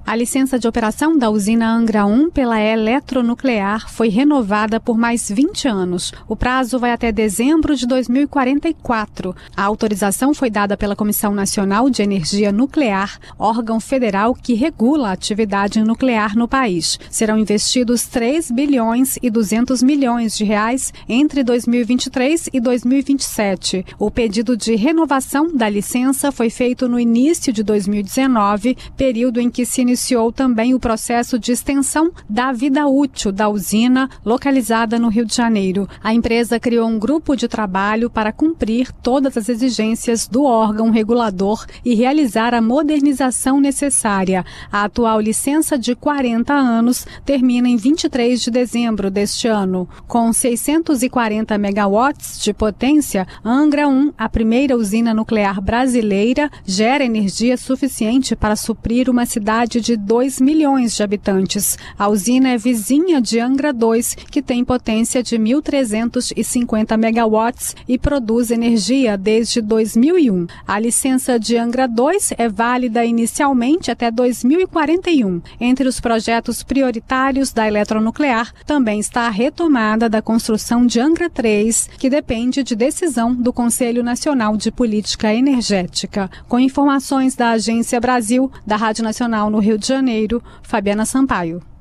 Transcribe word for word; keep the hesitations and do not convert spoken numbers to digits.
A licença de operação da usina Angra um pela Eletronuclear foi renovada por mais vinte anos. O prazo vai até dezembro de dois mil e quarenta e quatro. A autorização foi dada pela Comissão Nacional de Energia Nuclear, órgão federal que regula a atividade nuclear no país. Serão investidos três bilhões e duzentos milhões de reais entre dois mil e vinte e três e dois mil e vinte e sete. O pedido de renovação da licença foi feito no início de dois mil e dezenove, período em que se iniciou também o processo de extensão da vida útil da usina, localizada no Rio de Janeiro. A empresa criou um grupo de trabalho para cumprir todas as exigências do órgão regulador e realizar a modernização necessária. A atual licença de quarenta anos termina em vinte e três de dezembro deste ano. Com seiscentos e quarenta megawatts de potência, Angra um, a primeira usina nuclear brasileira, gera energia suficiente para suprir uma cidade de dois milhões de habitantes. A usina é vizinha de Angra dois, que tem potência de mil trezentos e cinquenta megawatts e produz energia desde dois mil e um. A licença de Angra dois é válida inicialmente até dois mil e quarenta e um. Entre os projetos prioritários da Eletronuclear também está a retomada da construção de Angra três, que depende de decisão do Conselho Nacional de Política Energética. Com informações da Agência Brasil, da Rádio Nacional no Rio de Janeiro, Fabiana Sampaio.